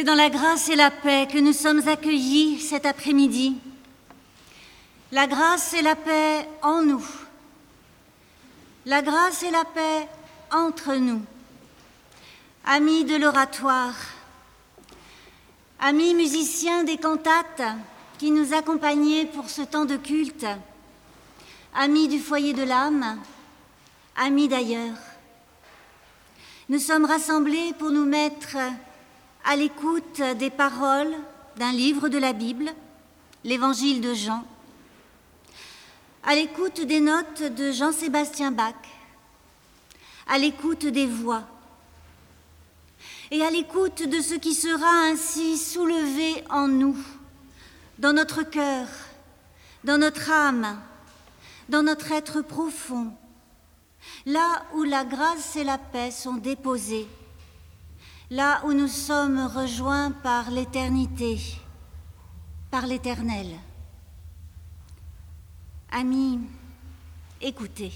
C'est dans la grâce et la paix que nous sommes accueillis cet après-midi. La grâce et la paix en nous. La grâce et la paix entre nous. Amis de l'oratoire, amis musiciens des cantates qui nous accompagnaient pour ce temps de culte, amis du foyer de l'âme, amis d'ailleurs. Nous sommes rassemblés pour nous mettre à l'écoute des paroles d'un livre de la Bible, l'Évangile de Jean, à l'écoute des notes de Jean-Sébastien Bach, à l'écoute des voix et à l'écoute de ce qui sera ainsi soulevé en nous, dans notre cœur, dans notre âme, dans notre être profond, là où la grâce et la paix sont déposées, là où nous sommes rejoints par l'éternité, par l'Éternel. Amis, écoutez.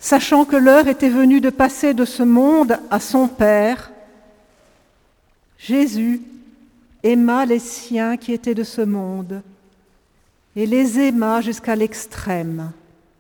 sachant que l'heure était venue de passer de ce monde à son Père, Jésus aima les siens qui étaient de ce monde et les aima jusqu'à l'extrême.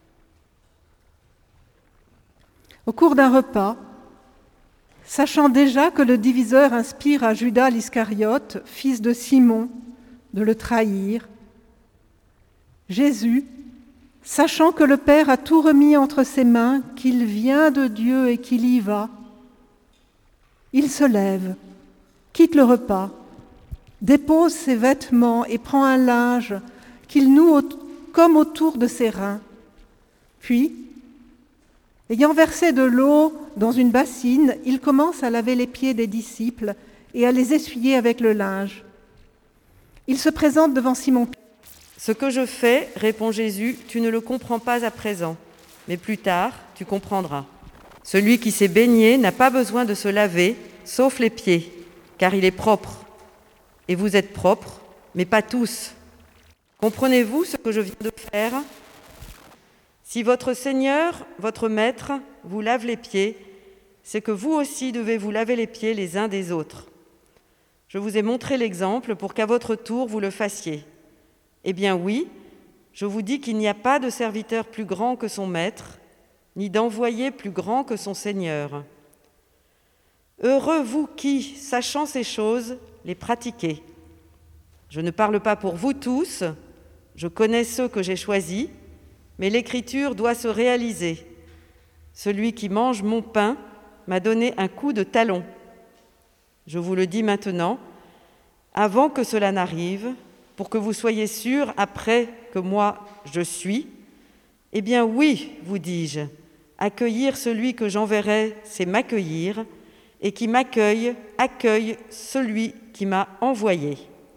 Au cours d'un repas, sachant déjà que le diviseur inspire à Judas l'Iscariote, fils de Simon, de le trahir, Jésus, sachant que le Père a tout remis entre ses mains, qu'il vient de Dieu et qu'il y va, il se lève, quitte le repas, dépose ses vêtements et prend un linge qu'il noue comme autour de ses reins. Puis, ayant versé de l'eau dans une bassine, il commence à laver les pieds des disciples et à les essuyer avec le linge. Il se présente devant Simon-Pierre. « Ce que je fais, répond Jésus, tu ne le comprends pas à présent, mais plus tard, tu comprendras. Celui qui s'est baigné n'a pas besoin de se laver, sauf les pieds, car il est propre. Et vous êtes propres, mais pas tous. Comprenez-vous ce que je viens de faire ? Si votre Seigneur, votre Maître, vous lave les pieds, c'est que vous aussi devez vous laver les pieds les uns des autres. Je vous ai montré l'exemple pour qu'à votre tour vous le fassiez. Eh bien oui, je vous dis qu'il n'y a pas de serviteur plus grand que son maître, ni d'envoyé plus grand que son Seigneur. Heureux vous qui, sachant ces choses, les pratiquez. Je ne parle pas pour vous tous, je connais ceux que j'ai choisis, mais l'Écriture doit se réaliser. Celui qui mange mon pain m'a donné un coup de talon. Je vous le dis maintenant, avant que cela n'arrive, pour que vous soyez sûrs après que moi je suis, eh bien oui, vous dis-je, accueillir celui que j'enverrai, c'est m'accueillir, et qui m'accueille, accueille celui qui m'a envoyé.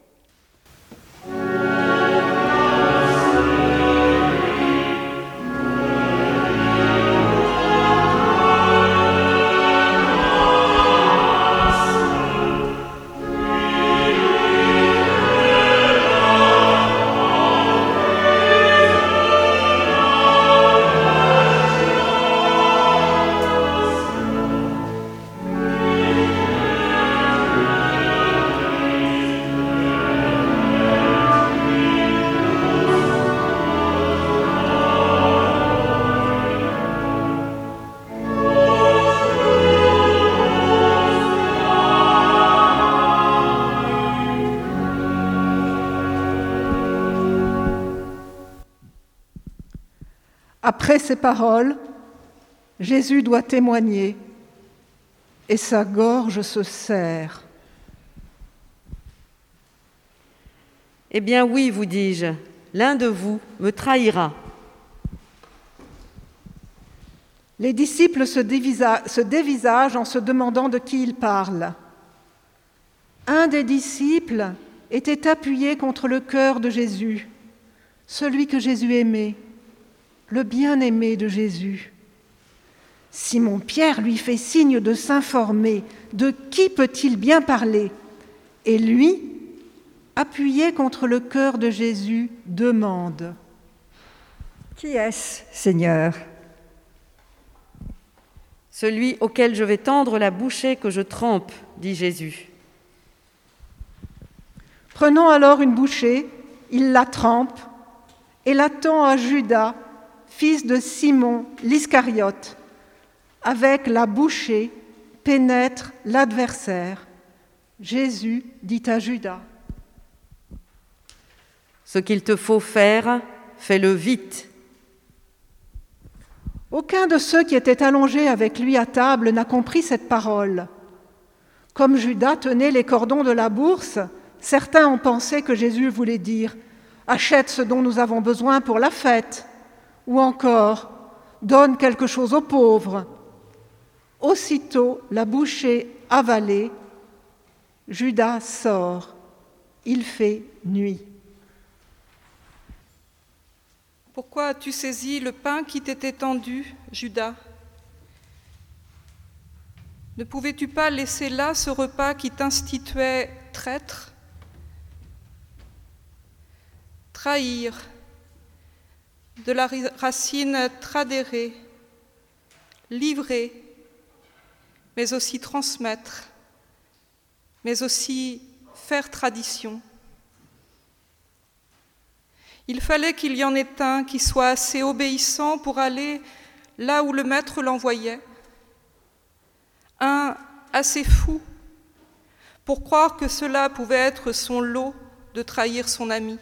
Après ces paroles, Jésus doit témoigner et sa gorge se serre. Eh bien oui, vous dis-je, l'un de vous me trahira. Les disciples se dévisagent en se demandant de qui il parle. Un des disciples était appuyé contre le cœur de Jésus, celui que Jésus aimait, le bien-aimé de Jésus. Simon-Pierre lui fait signe de s'informer de qui peut-il bien parler. Et lui, appuyé contre le cœur de Jésus, demande : « Qui est-ce, Seigneur ? » « Celui auquel je vais tendre la bouchée que je trempe, dit Jésus. Prenant alors une bouchée, il la trempe et la tend à Judas, fils de Simon l'Iscariote. Avec la bouchée pénètre l'adversaire. Jésus dit à Judas : « Ce qu'il te faut faire, fais-le vite. » Aucun de ceux qui étaient allongés avec lui à table n'a compris cette parole. Comme Judas tenait les cordons de la bourse, certains ont pensé que Jésus voulait dire « Achète ce dont nous avons besoin pour la fête » ou encore « Donne quelque chose aux pauvres ». Aussitôt la bouchée avalée, Judas sort. Il fait nuit. Pourquoi as-tu saisi le pain qui t'était tendu, Judas ? Ne pouvais-tu pas laisser là ce repas qui t'instituait traître ? Trahir, de la racine tradere, livrer, mais aussi transmettre, mais aussi faire tradition. Il fallait qu'il y en ait un qui soit assez obéissant pour aller là où le maître l'envoyait, un assez fou pour croire que cela pouvait être son lot de trahir son ami.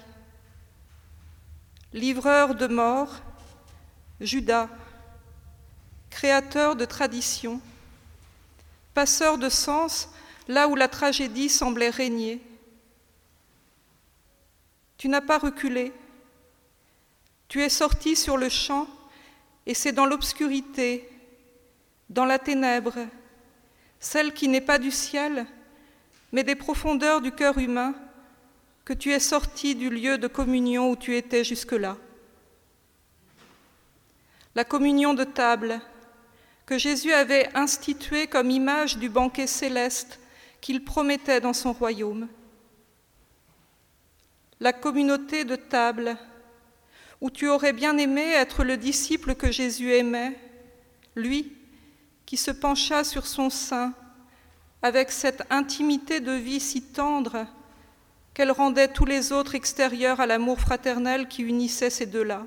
Livreur de mort, Judas, créateur de tradition, passeur de sens là où la tragédie semblait régner. Tu n'as pas reculé, tu es sorti sur le champ et c'est dans l'obscurité, dans la ténèbre, celle qui n'est pas du ciel, mais des profondeurs du cœur humain, que tu es sorti du lieu de communion où tu étais jusque-là. La communion de table, que Jésus avait instituée comme image du banquet céleste qu'il promettait dans son royaume. La communauté de table, où tu aurais bien aimé être le disciple que Jésus aimait, lui qui se pencha sur son sein avec cette intimité de vie si tendre qu'elle rendait tous les autres extérieurs à l'amour fraternel qui unissait ces deux-là.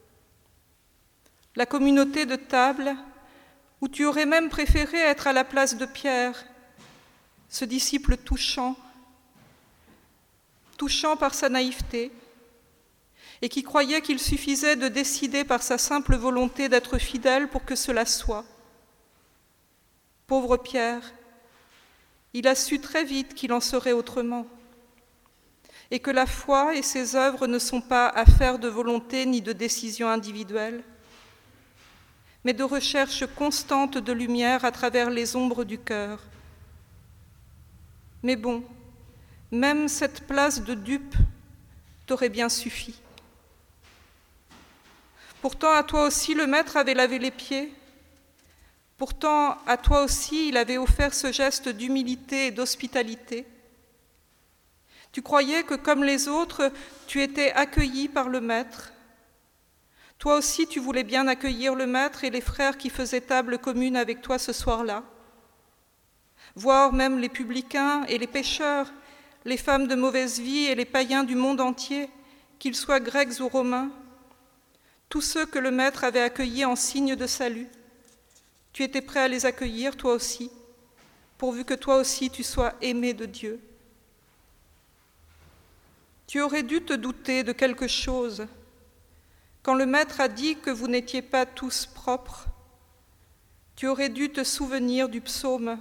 La communauté de table, où tu aurais même préféré être à la place de Pierre, ce disciple touchant par sa naïveté, et qui croyait qu'il suffisait de décider par sa simple volonté d'être fidèle pour que cela soit. Pauvre Pierre, il a su très vite qu'il en serait autrement, et que la foi et ses œuvres ne sont pas affaires de volonté ni de décision individuelle, mais de recherche constante de lumière à travers les ombres du cœur. Mais bon, même cette place de dupe t'aurait bien suffi. Pourtant, à toi aussi, le Maître avait lavé les pieds. Pourtant, à toi aussi, il avait offert ce geste d'humilité et d'hospitalité. Tu croyais que, comme les autres, tu étais accueilli par le Maître. Toi aussi, tu voulais bien accueillir le Maître et les frères qui faisaient table commune avec toi ce soir-là. Voir même les publicains et les pécheurs, les femmes de mauvaise vie et les païens du monde entier, qu'ils soient grecs ou romains, tous ceux que le Maître avait accueillis en signe de salut. Tu étais prêt à les accueillir, toi aussi, pourvu que toi aussi tu sois aimé de Dieu. Tu aurais dû te douter de quelque chose. Quand le Maître a dit que vous n'étiez pas tous propres, tu aurais dû te souvenir du psaume.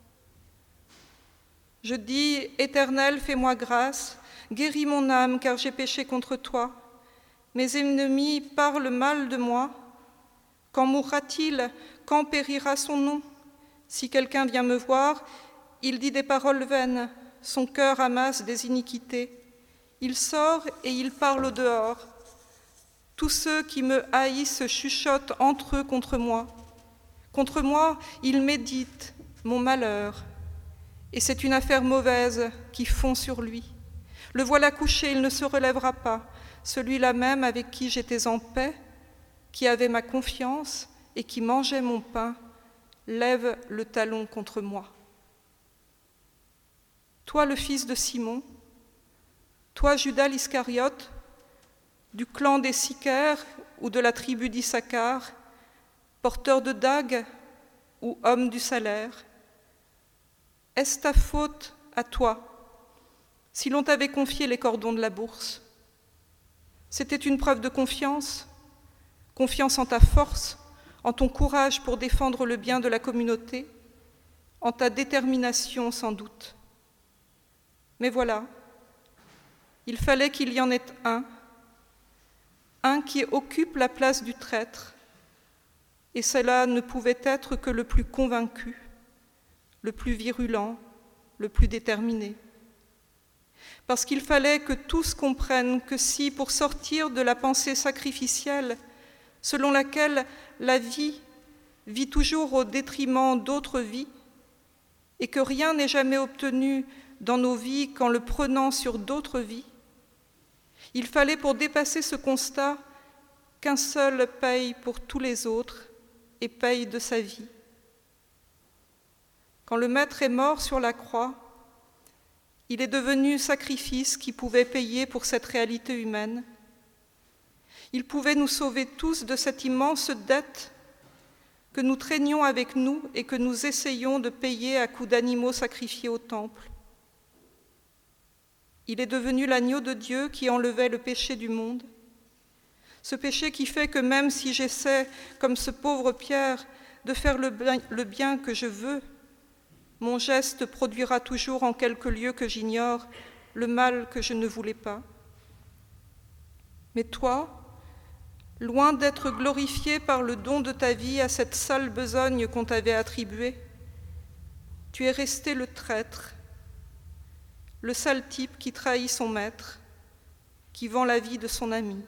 Je dis, Éternel, fais-moi grâce, guéris mon âme, car j'ai péché contre toi. Mes ennemis parlent mal de moi. Quand mourra-t-il? Quand périra son nom? Si quelqu'un vient me voir, il dit des paroles vaines, son cœur amasse des iniquités. Il sort et il parle au dehors. Tous ceux qui me haïssent chuchotent entre eux contre moi. Contre moi, ils méditent mon malheur. Et c'est une affaire mauvaise qui fond sur lui. Le voilà couché, il ne se relèvera pas. Celui-là même avec qui j'étais en paix, qui avait ma confiance et qui mangeait mon pain, lève le talon contre moi. Toi, le fils de Simon, toi, Judas l'Iscariote, du clan des Sicaires ou de la tribu d'Issachar, porteur de dagues ou homme du salaire, est-ce ta faute à toi si l'on t'avait confié les cordons de la bourse? C'était une preuve de confiance en ta force, en ton courage pour défendre le bien de la communauté, en ta détermination sans doute. Mais voilà, il fallait qu'il y en ait un qui occupe la place du traître, et cela ne pouvait être que le plus convaincu, le plus virulent, le plus déterminé. Parce qu'il fallait que tous comprennent que si, pour sortir de la pensée sacrificielle, selon laquelle la vie vit toujours au détriment d'autres vies, et que rien n'est jamais obtenu dans nos vies qu'en le prenant sur d'autres vies, il fallait pour dépasser ce constat qu'un seul paye pour tous les autres et paye de sa vie. Quand le Maître est mort sur la croix, il est devenu sacrifice qui pouvait payer pour cette réalité humaine. Il pouvait nous sauver tous de cette immense dette que nous traînions avec nous et que nous essayons de payer à coups d'animaux sacrifiés au temple. Il est devenu l'agneau de Dieu qui enlevait le péché du monde. Ce péché qui fait que même si j'essaie, comme ce pauvre Pierre, de faire le bien que je veux, mon geste produira toujours en quelque lieu que j'ignore le mal que je ne voulais pas. Mais toi, loin d'être glorifié par le don de ta vie à cette sale besogne qu'on t'avait attribuée, tu es resté le traître, le sale type qui trahit son maître, qui vend la vie de son ami.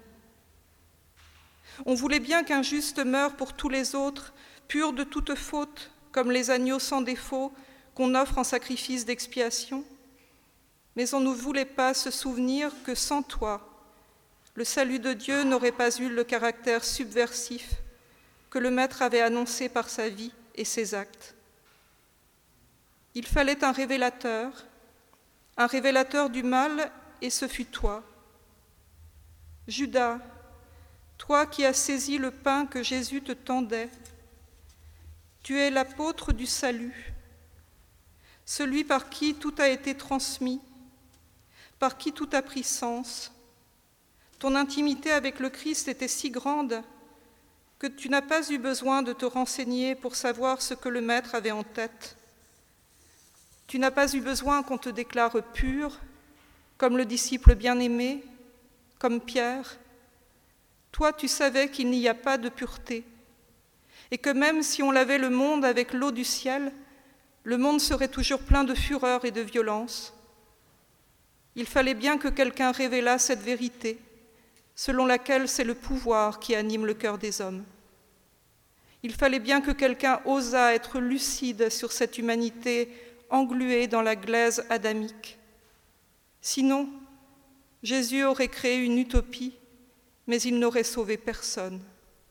On voulait bien qu'un juste meure pour tous les autres, pur de toute faute, comme les agneaux sans défaut qu'on offre en sacrifice d'expiation, mais on ne voulait pas se souvenir que sans toi, le salut de Dieu n'aurait pas eu le caractère subversif que le Maître avait annoncé par sa vie et ses actes. Il fallait un révélateur du mal, et ce fut toi. Judas, toi qui as saisi le pain que Jésus te tendait, tu es l'apôtre du salut, celui par qui tout a été transmis, par qui tout a pris sens. Ton intimité avec le Christ était si grande que tu n'as pas eu besoin de te renseigner pour savoir ce que le Maître avait en tête. Tu n'as pas eu besoin qu'on te déclare pur, comme le disciple bien-aimé, comme Pierre. Toi, tu savais qu'il n'y a pas de pureté, et que même si on lavait le monde avec l'eau du ciel, le monde serait toujours plein de fureur et de violence. Il fallait bien que quelqu'un révélât cette vérité, selon laquelle c'est le pouvoir qui anime le cœur des hommes. Il fallait bien que quelqu'un osât être lucide sur cette humanité engluée dans la glaise adamique. Sinon, Jésus aurait créé une utopie, mais il n'aurait sauvé personne.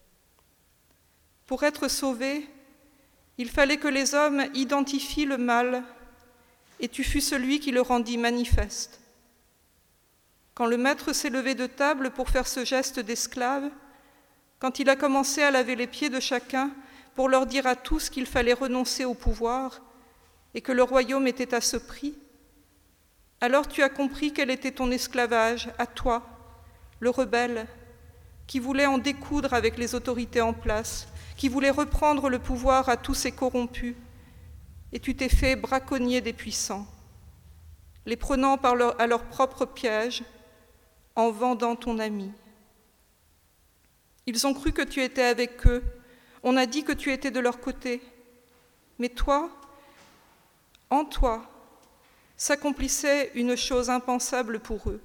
Pour être sauvés, il fallait que les hommes identifient le mal, et tu fus celui qui le rendit manifeste. Quand le Maître s'est levé de table pour faire ce geste d'esclave, quand il a commencé à laver les pieds de chacun pour leur dire à tous qu'il fallait renoncer au pouvoir et que le royaume était à ce prix, alors tu as compris quel était ton esclavage à toi, le rebelle, qui voulait en découdre avec les autorités en place, qui voulait reprendre le pouvoir à tous ces corrompus, et tu t'es fait braconnier des puissants, les prenant à leur propre piège, en vendant ton ami. Ils ont cru que tu étais avec eux, on a dit que tu étais de leur côté, mais toi, en toi, s'accomplissait une chose impensable pour eux.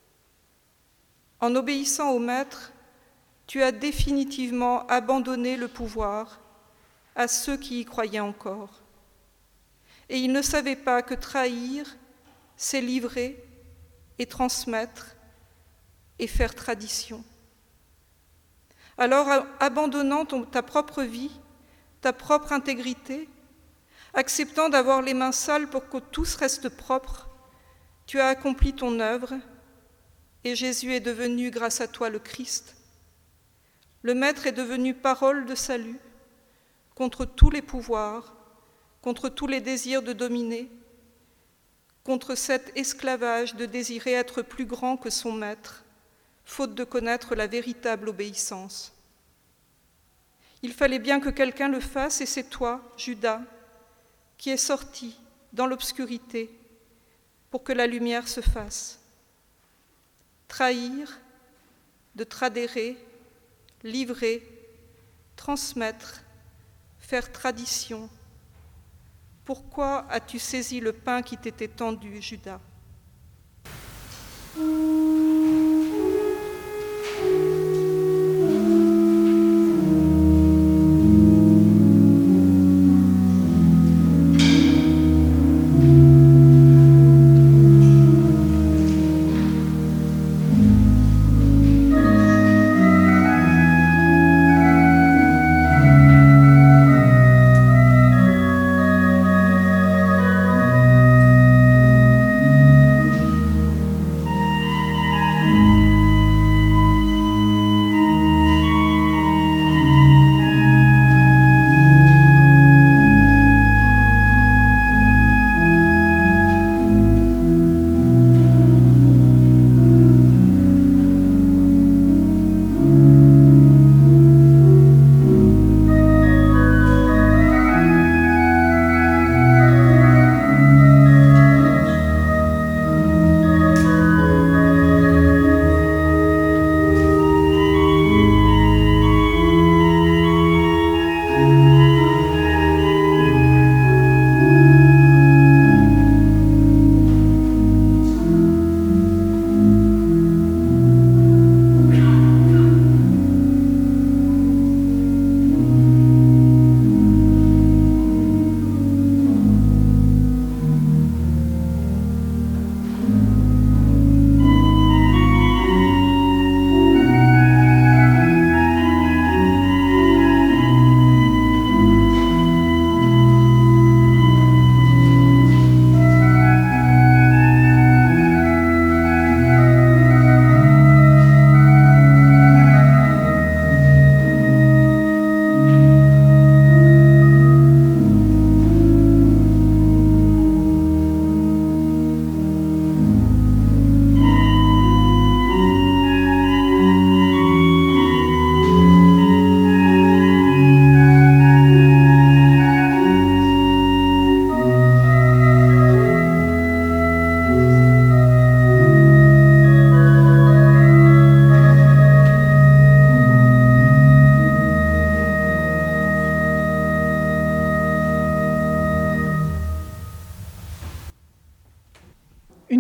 En obéissant au Maître, tu as définitivement abandonné le pouvoir à ceux qui y croyaient encore. Et ils ne savaient pas que trahir, c'est livrer et transmettre et faire tradition. Alors, abandonnant ta propre vie, ta propre intégrité, acceptant d'avoir les mains sales pour que tous restent propres, tu as accompli ton œuvre et Jésus est devenu, grâce à toi, le Christ. Le Maître est devenu parole de salut contre tous les pouvoirs, contre tous les désirs de dominer, contre cet esclavage de désirer être plus grand que son Maître, faute de connaître la véritable obéissance. Il fallait bien que quelqu'un le fasse, et c'est toi, Judas, qui es sorti dans l'obscurité pour que la lumière se fasse. Trahir, de tradérer, livrer, transmettre, faire tradition. Pourquoi as-tu saisi le pain qui t'était tendu, Judas ?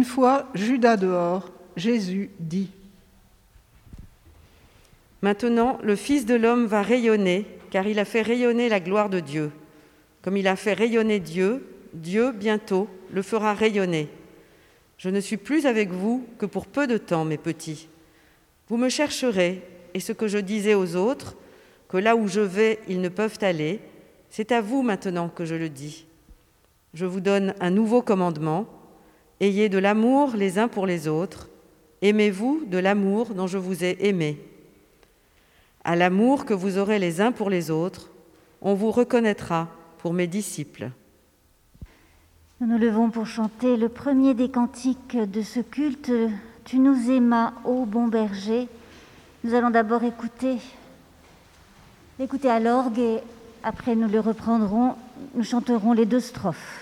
Une fois Judas dehors, Jésus dit : Maintenant, le Fils de l'homme va rayonner, car il a fait rayonner la gloire de Dieu. Comme il a fait rayonner Dieu, Dieu, bientôt, le fera rayonner. Je ne suis plus avec vous que pour peu de temps, mes petits. Vous me chercherez, et ce que je disais aux autres, que là où je vais, ils ne peuvent aller, c'est à vous maintenant que je le dis. Je vous donne un nouveau commandement. Ayez de l'amour les uns pour les autres. Aimez-vous de l'amour dont je vous ai aimé. À l'amour que vous aurez les uns pour les autres, on vous reconnaîtra pour mes disciples. Nous nous levons pour chanter le premier des cantiques de ce culte. Tu nous aimas, ô bon berger. Nous allons d'abord écouter à l'orgue et après nous le reprendrons. Nous chanterons les 2 strophes.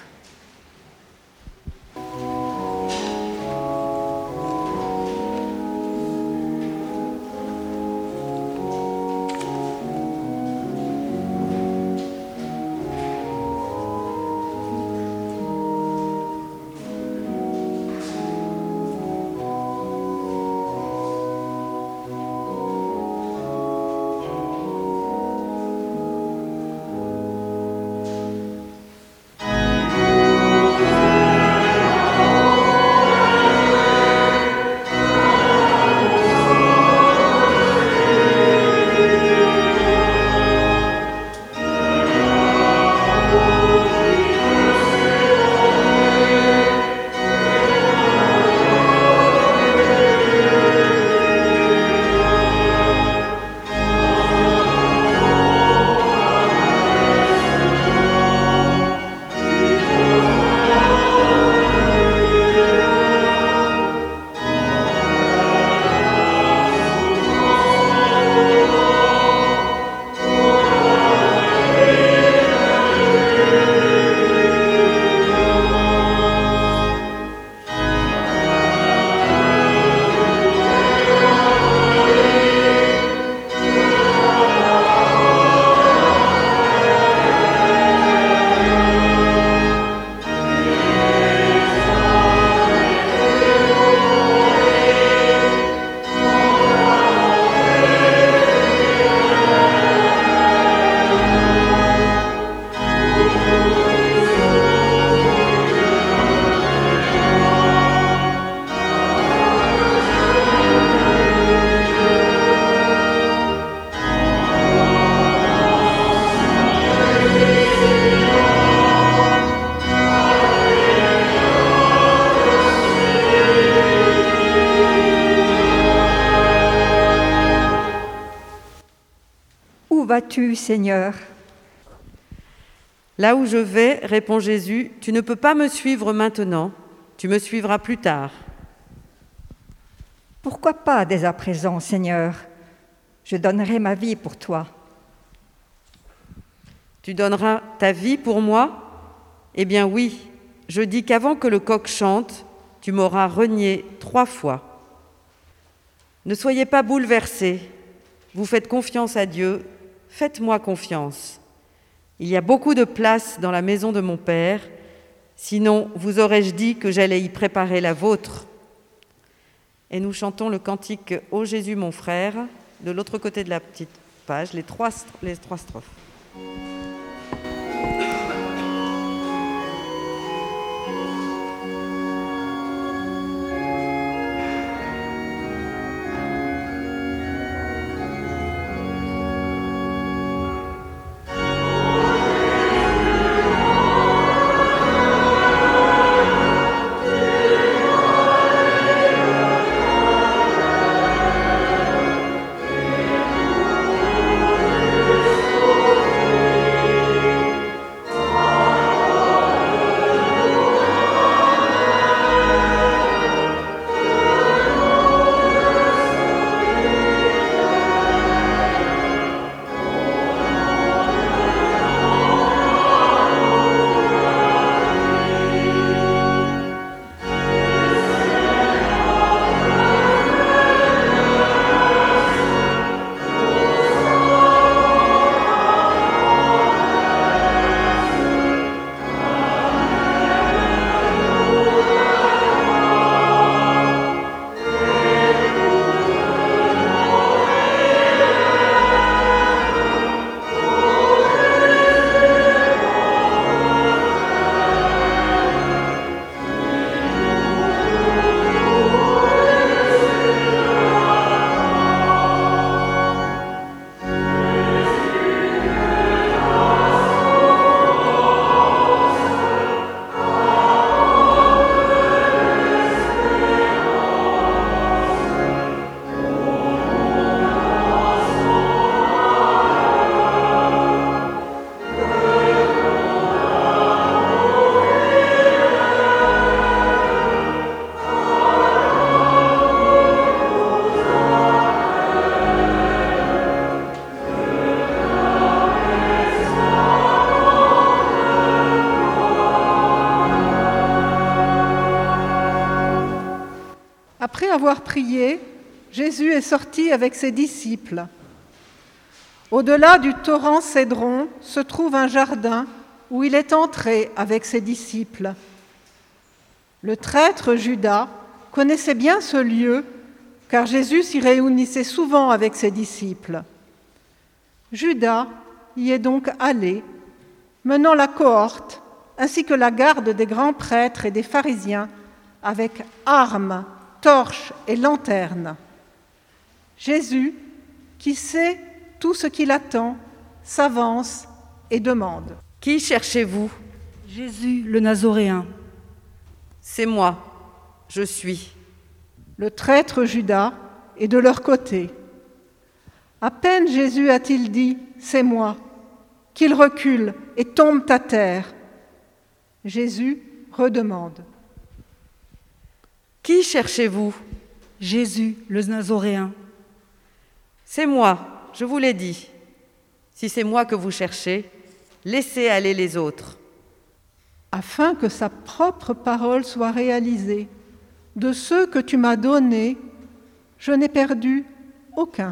Où vas-tu, Seigneur ? Là où je vais, répond Jésus, tu ne peux pas me suivre maintenant, tu me suivras plus tard. Pourquoi pas dès à présent, Seigneur ? Je donnerai ma vie pour toi. Tu donneras ta vie pour moi ? Eh bien oui, je dis qu'avant que le coq chante, tu m'auras renié 3 fois. Ne soyez pas bouleversés, vous faites confiance à Dieu, faites-moi confiance. Il y a beaucoup de place dans la maison de mon Père, sinon vous aurais-je dit que j'allais y préparer la vôtre. Et nous chantons le cantique « Ô Jésus mon frère », de l'autre côté de la petite page, les trois strophes. Après avoir prié, Jésus est sorti avec ses disciples. Au-delà du torrent Cédron se trouve un jardin où il est entré avec ses disciples. Le traître Judas connaissait bien ce lieu, car Jésus s'y réunissait souvent avec ses disciples. Judas y est donc allé, menant la cohorte ainsi que la garde des grands prêtres et des pharisiens avec armes, torches et lanternes. Jésus, qui sait tout ce qui l'attend, s'avance et demande. « Qui cherchez-vous » ? Jésus, le Nazoréen. « C'est moi, je suis. » Le traître Judas est de leur côté. À peine Jésus a-t-il dit « C'est moi », qu'il recule et tombe à terre. Jésus redemande. « Qui cherchez-vous » ? Jésus, le Nazoréen. « C'est moi, je vous l'ai dit. Si c'est moi que vous cherchez, laissez aller les autres. » Afin que sa propre parole soit réalisée, de ceux que tu m'as donnés, je n'ai perdu aucun.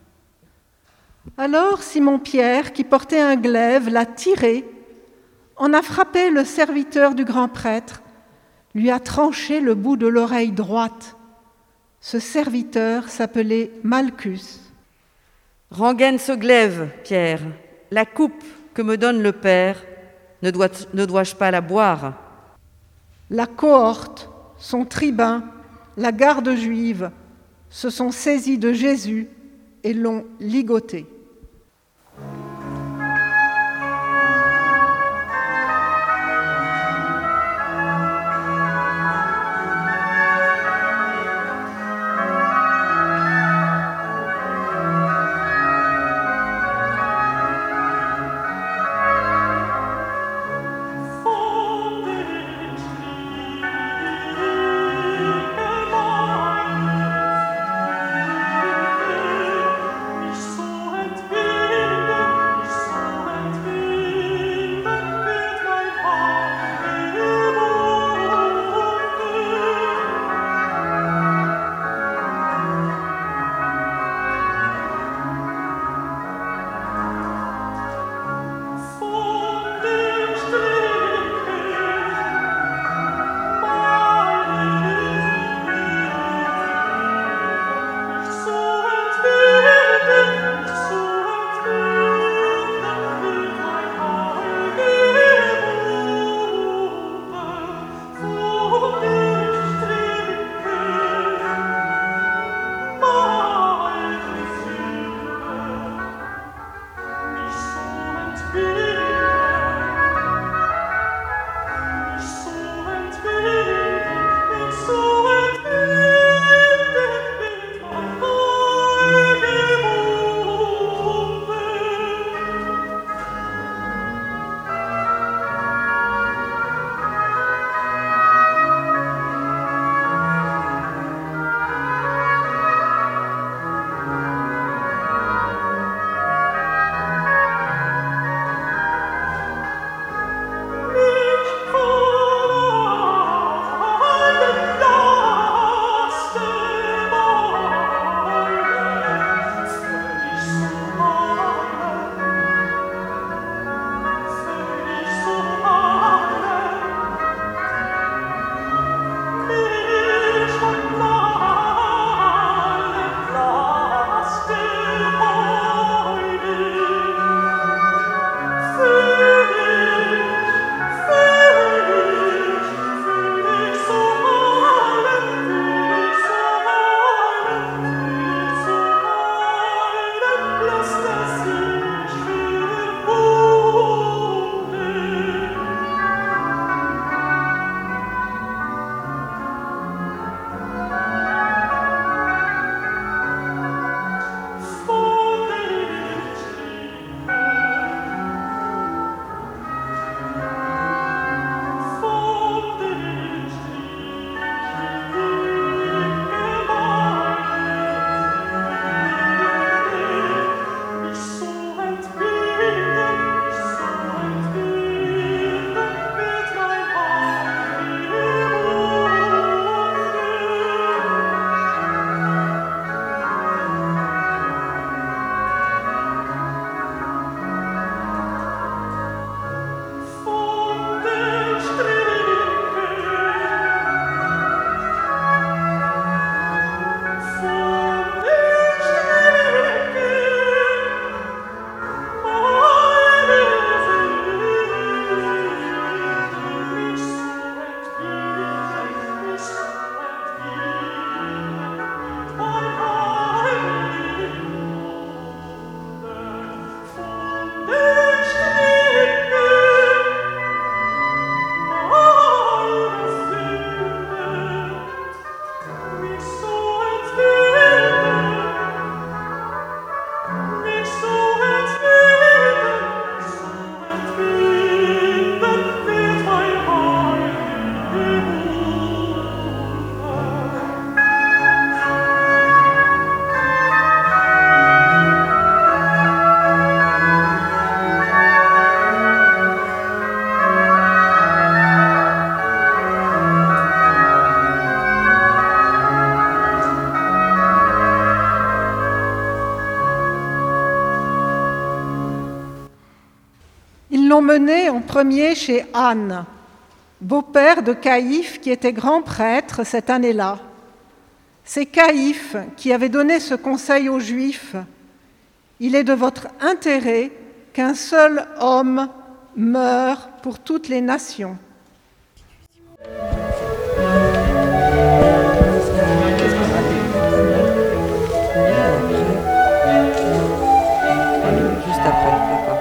Alors Simon-Pierre, qui portait un glaive, l'a tiré, en a frappé le serviteur du grand prêtre, lui a tranché le bout de l'oreille droite. Ce serviteur s'appelait Malchus. « Rengaine ce glaive, Pierre, la coupe que me donne le Père, ne dois-je pas la boire ?» La cohorte, son tribun, la garde juive, se sont saisis de Jésus et l'ont ligoté. menés en premier chez Anne, beau-père de Caïphe qui était grand prêtre cette année-là. C'est Caïphe qui avait donné ce conseil aux Juifs. Il est de votre intérêt qu'un seul homme meure pour toutes les nations. Juste après, d'accord.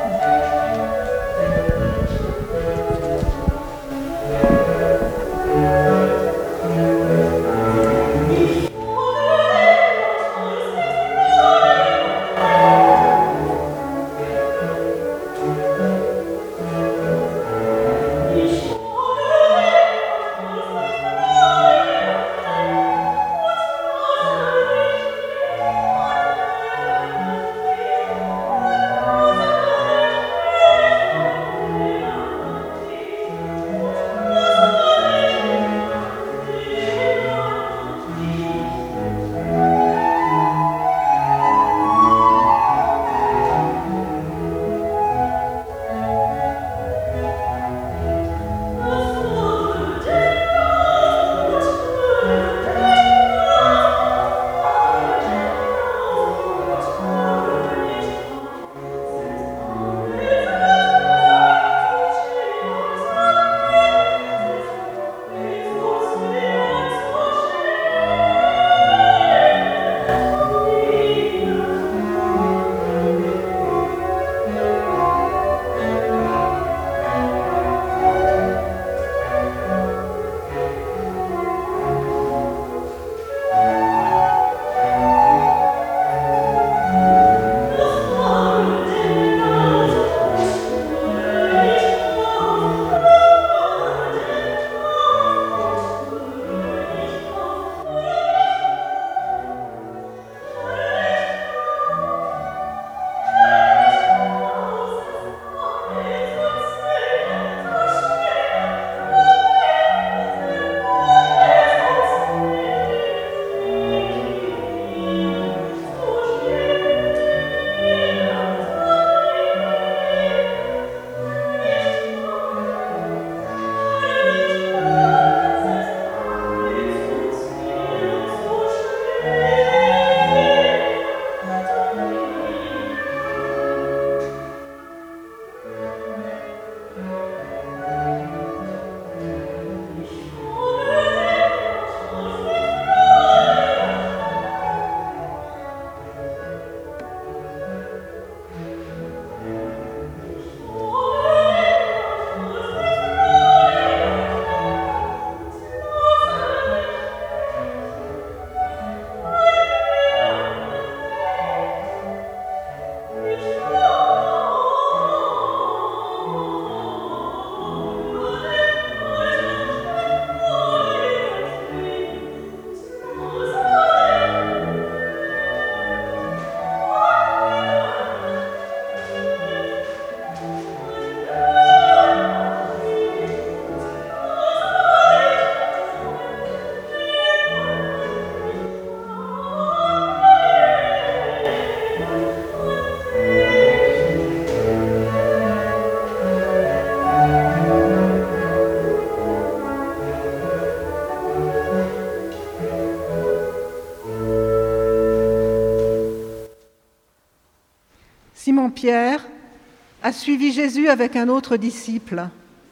Simon-Pierre a suivi Jésus avec un autre disciple.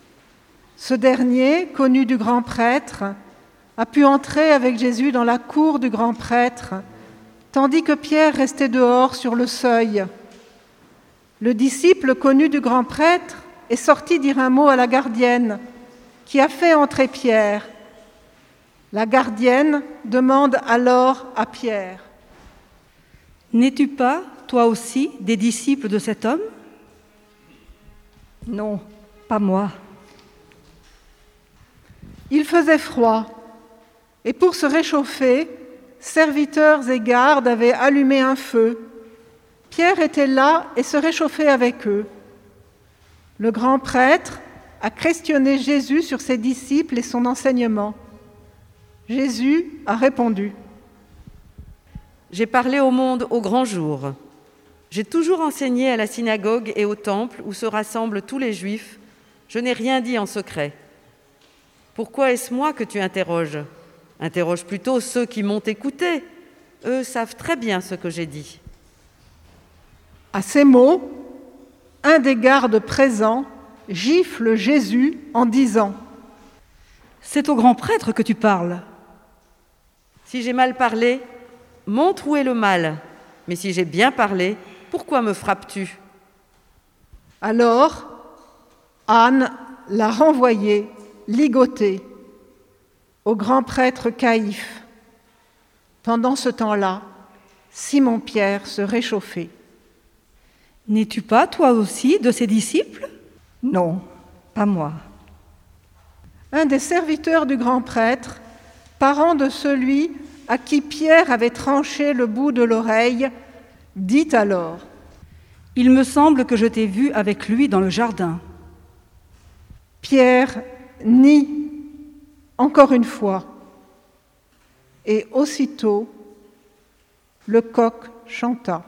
Ce dernier, connu du grand prêtre, a pu entrer avec Jésus dans la cour du grand prêtre, tandis que Pierre restait dehors sur le seuil. Le disciple connu du grand prêtre est sorti dire un mot à la gardienne, qui a fait entrer Pierre. La gardienne demande alors à Pierre : « N'es-tu pas, toi aussi, des disciples de cet homme ?» ?»« Non, pas moi. » Il faisait froid, et pour se réchauffer, serviteurs et gardes avaient allumé un feu. Pierre était là et se réchauffait avec eux. Le grand prêtre a questionné Jésus sur ses disciples et son enseignement. Jésus a répondu : « J'ai parlé au monde au grand jour. J'ai toujours enseigné à la synagogue et au temple où se rassemblent tous les Juifs. Je n'ai rien dit en secret. Pourquoi est-ce moi que tu interroges ? Interroge plutôt ceux qui m'ont écouté. Eux savent très bien ce que j'ai dit. » À ces mots, un des gardes présents gifle Jésus en disant : « C'est au grand prêtre que tu parles. » Si j'ai mal parlé, montre où est le mal. Mais si j'ai bien parlé, pourquoi me frappes-tu ? Alors, Anne l'a renvoyé, ligoté, au grand prêtre Caïphe. Pendant ce temps-là, Simon-Pierre se réchauffait. « N'es-tu pas, toi aussi, de ses disciples ? » ?»« Non, pas moi. » Un des serviteurs du grand prêtre, parent de celui à qui Pierre avait tranché le bout de l'oreille, dit alors : « Il me semble que je t'ai vu avec lui dans le jardin. » Pierre nie encore une fois, et aussitôt le coq chanta.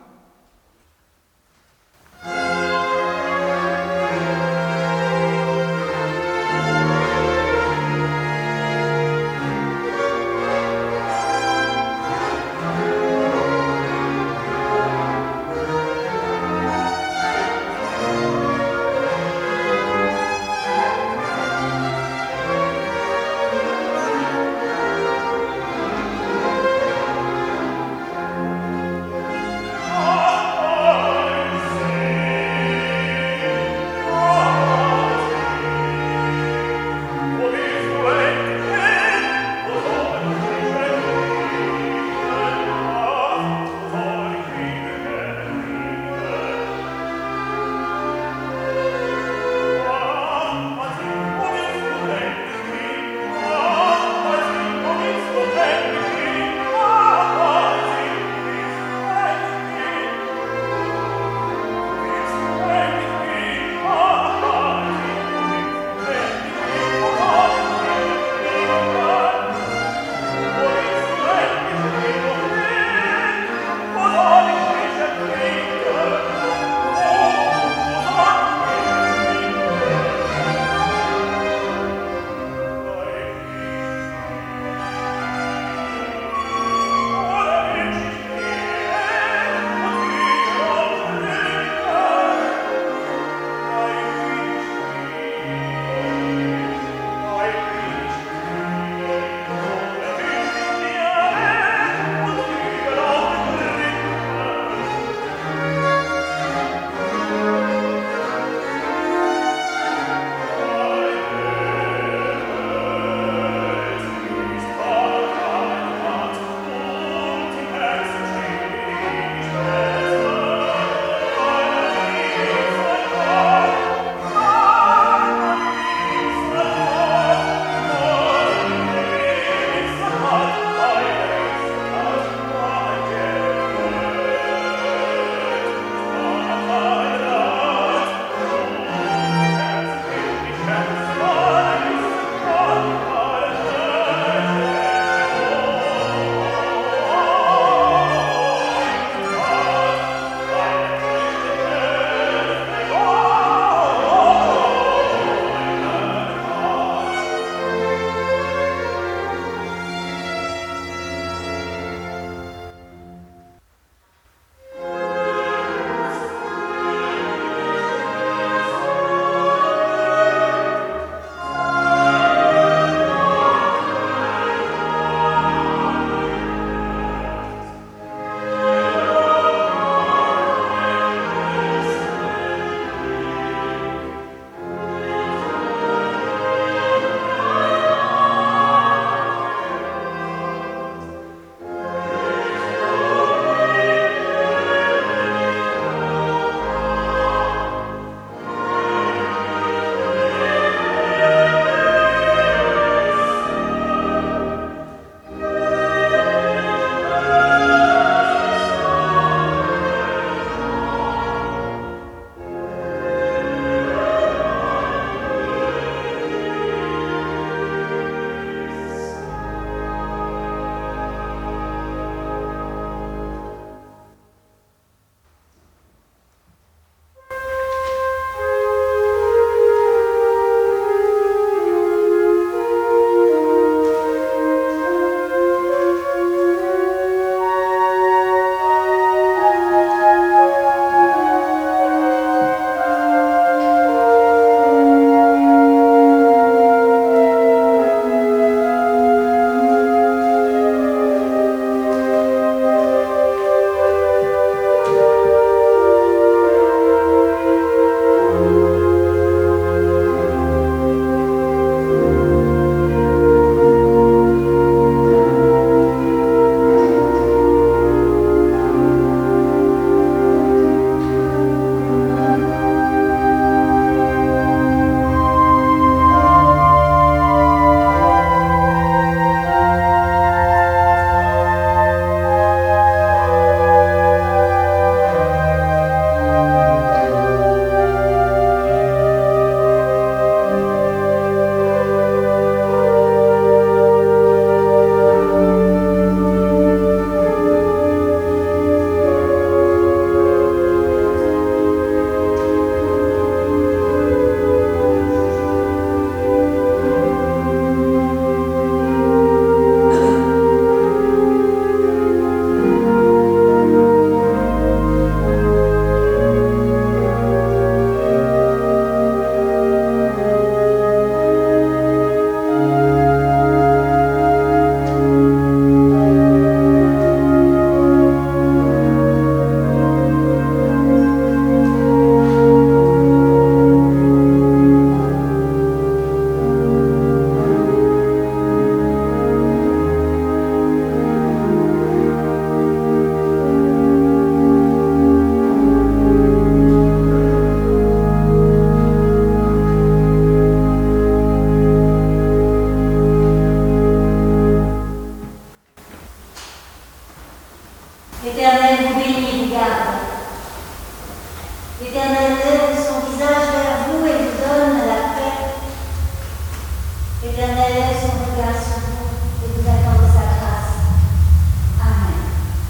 Éternel, laisse son regard sur